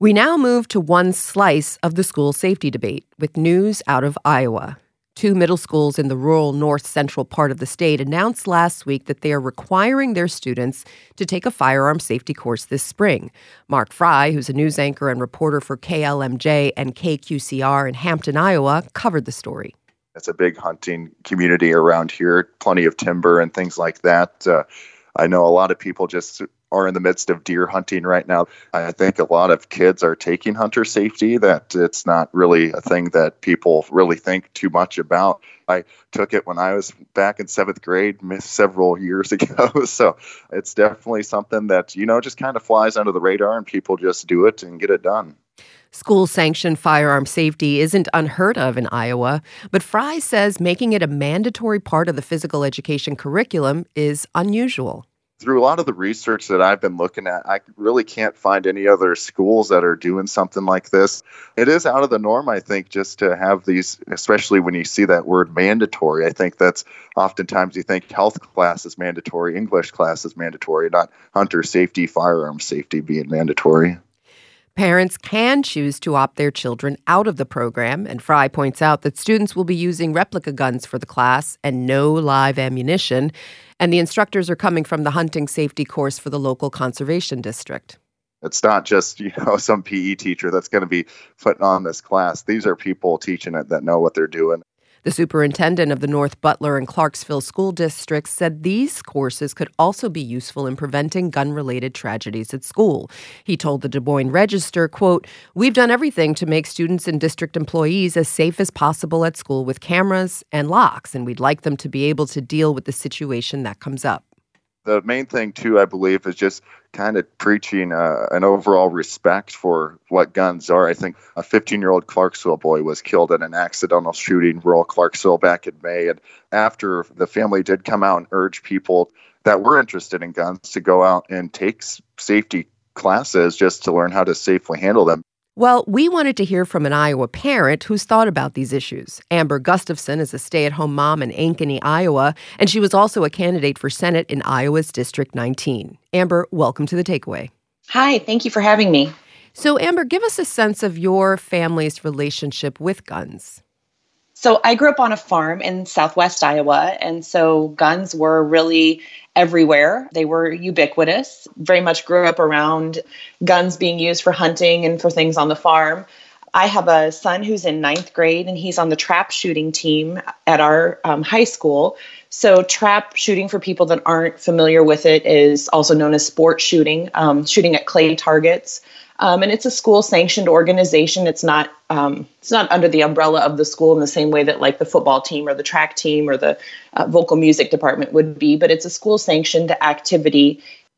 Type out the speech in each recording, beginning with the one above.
We now move to one slice of the school safety debate with news out of Iowa. 2 middle schools in the rural north-central part of the state announced last week that they are requiring their students to take a firearm safety course this spring. Mark Fry, who's a news anchor and reporter for KLMJ and KQCR in Hampton, Iowa, covered the story. It's a big hunting community around here, plenty of timber and things like that. I know a lot of people just are in the midst of deer hunting right now. I think a lot of kids are taking hunter safety, that it's not really a thing that people really think too much about. I took it when I was back in 7th grade several years ago. So it's definitely something that, just kind of flies under the radar and people just do it and get it done. School-sanctioned firearm safety isn't unheard of in Iowa, but Fry says making it a mandatory part of the physical education curriculum is unusual. Through a lot of the research that I've been looking at, I really can't find any other schools that are doing something like this. It is out of the norm, I think, just to have these, especially when you see that word mandatory. I think that's oftentimes you think health class is mandatory, English class is mandatory, not hunter safety, firearm safety being mandatory. Parents can choose to opt their children out of the program, and Fry points out that students will be using replica guns for the class and no live ammunition, and the instructors are coming from the hunting safety course for the local conservation district. It's not just, some PE teacher that's going to be putting on this class. These are people teaching it that know what they're doing. The superintendent of the North Butler and Clarksville school districts said these courses could also be useful in preventing gun-related tragedies at school. He told the Des Moines Register, quote, "We've done everything to make students and district employees as safe as possible at school with cameras and locks, and we'd like them to be able to deal with the situation that comes up." The main thing, too, I believe, is just kind of preaching an overall respect for what guns are. I think a 15-year-old Clarksville boy was killed in an accidental shooting in rural Clarksville back in May. And after the family did come out and urge people that were interested in guns to go out and take safety classes just to learn how to safely handle them. Well, we wanted to hear from an Iowa parent who's thought about these issues. Amber Gustafson is a stay-at-home mom in Ankeny, Iowa, and she was also a candidate for Senate in Iowa's District 19. Amber, welcome to The Takeaway. Hi, thank you for having me. So, Amber, give us a sense of your family's relationship with guns. So I grew up on a farm in southwest Iowa, and so guns were really everywhere. They were ubiquitous. Very much grew up around guns being used for hunting and for things on the farm. I have a son who's in 9th grade, and he's on the trap shooting team at our high school. So trap shooting, for people that aren't familiar with it, is also known as sport shooting, shooting at clay targets. And it's a school-sanctioned organization. It's not under the umbrella of the school in the same way that like the football team or the track team or the vocal music department would be, but it's a school-sanctioned activity.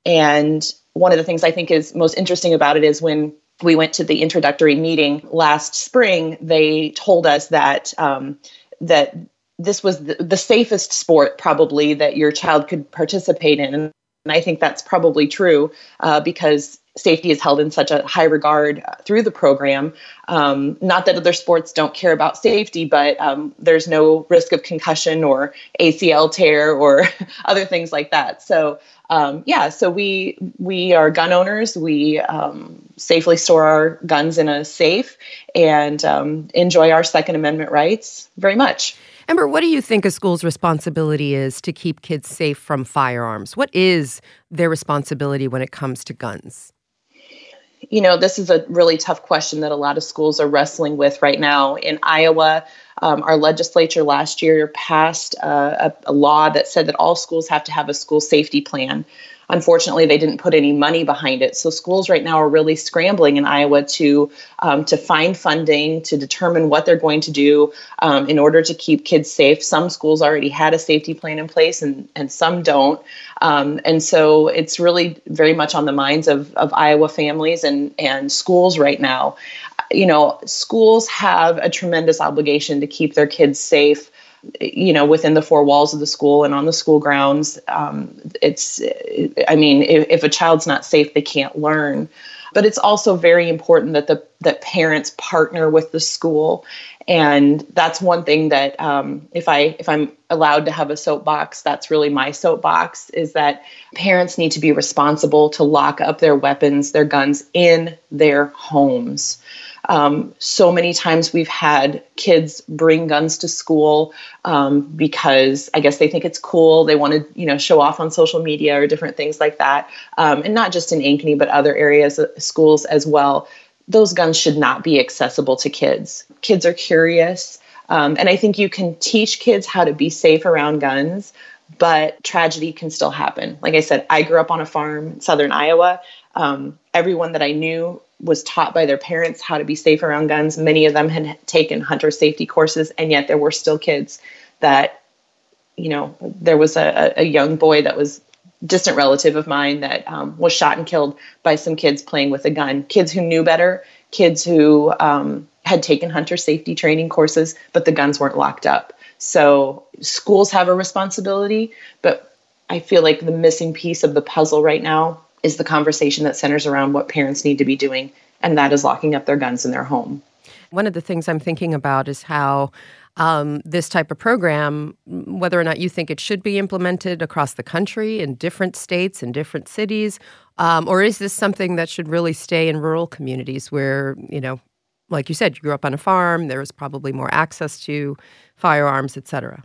And one of the things I think is most interesting about it is when we went to the introductory meeting last spring, they told us that that this was the safest sport probably that your child could participate in. And I think that's probably true because safety is held in such a high regard through the program. Not that other sports don't care about safety, but there's no risk of concussion or ACL tear or other things like that. So so we are gun owners. We safely store our guns in a safe and enjoy our Second Amendment rights very much. Amber, what do you think a school's responsibility is to keep kids safe from firearms? What is their responsibility when it comes to guns? This is a really tough question that a lot of schools are wrestling with right now. In Iowa, our legislature last year passed a law that said that all schools have to have a school safety plan. Unfortunately, they didn't put any money behind it. So schools right now are really scrambling in Iowa to find funding, to determine what they're going to do in order to keep kids safe. Some schools already had a safety plan in place and some don't. And so it's really very much on the minds of Iowa families and schools right now. Schools have a tremendous obligation to keep their kids safe, within the four walls of the school and on the school grounds. If a child's not safe, they can't learn. But it's also very important that parents partner with the school And that's one thing that if I'm allowed to have a soapbox, that's really my soapbox, is that parents need to be responsible to lock up their weapons, their guns in their homes. So many times we've had kids bring guns to school because I guess they think it's cool. They want to, show off on social media or different things like that. And not just in Ankeny, but other areas, schools as well. Those guns should not be accessible to kids. Kids are curious. And I think you can teach kids how to be safe around guns, but tragedy can still happen. Like I said, I grew up on a farm in southern Iowa. Everyone that I knew was taught by their parents how to be safe around guns. Many of them had taken hunter safety courses, and yet there were still kids that, there was a young boy that was distant relative of mine that was shot and killed by some kids playing with a gun. Kids who knew better, kids who had taken hunter safety training courses, but the guns weren't locked up. So schools have a responsibility, but I feel like the missing piece of the puzzle right now is the conversation that centers around what parents need to be doing, and that is locking up their guns in their home. One of the things I'm thinking about is how this type of program, whether or not you think it should be implemented across the country in different states and different cities, or is this something that should really stay in rural communities where, like you said, you grew up on a farm, there was probably more access to firearms, et cetera?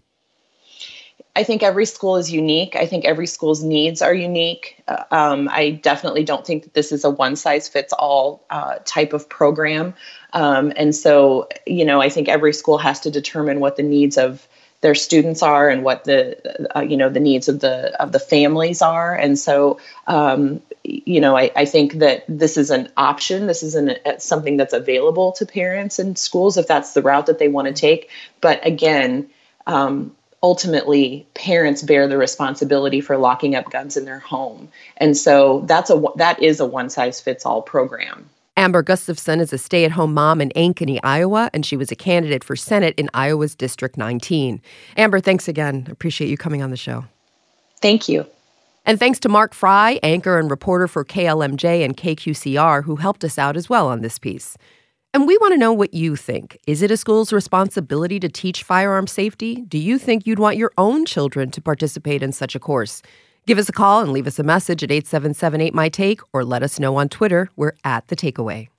I think every school is unique. I think every school's needs are unique. I definitely don't think that this is a one-size-fits-all type of program. And so, I think every school has to determine what the needs of their students are and what the needs of the families are. And so, I think that this is an option. This isn't something that's available to parents and schools if that's the route that they want to take. But again, ultimately, parents bear the responsibility for locking up guns in their home. And so that is a one-size-fits-all program. Amber Gustafson is a stay-at-home mom in Ankeny, Iowa, and she was a candidate for Senate in Iowa's District 19. Amber, thanks again. Appreciate you coming on the show. Thank you. And thanks to Mark Fry, anchor and reporter for KLMJ and KQCR, who helped us out as well on this piece. And we want to know what you think. Is it a school's responsibility to teach firearm safety? Do you think you'd want your own children to participate in such a course? Give us a call and leave us a message at 877-8MY-TAKE or let us know on Twitter. We're @TheTakeaway.